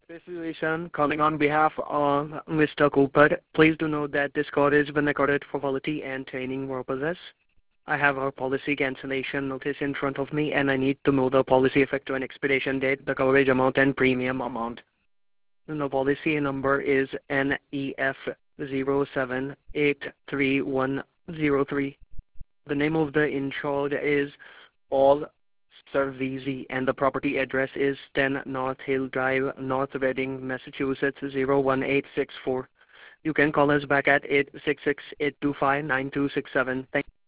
Solution calling on behalf of Mr. Cooper. Please do note that this call is been recorded for quality and training purposes. I have our policy cancellation notice in front of me, and I need to know the policy effective and expiration date, the coverage amount, and premium amount. The policy number is NEF07833103. The name of the insured is Paul Cervisi, and the property address is 10 North Hill Drive, North Reading, Massachusetts 01864. You can call us back at 866-825-9267. Thank you.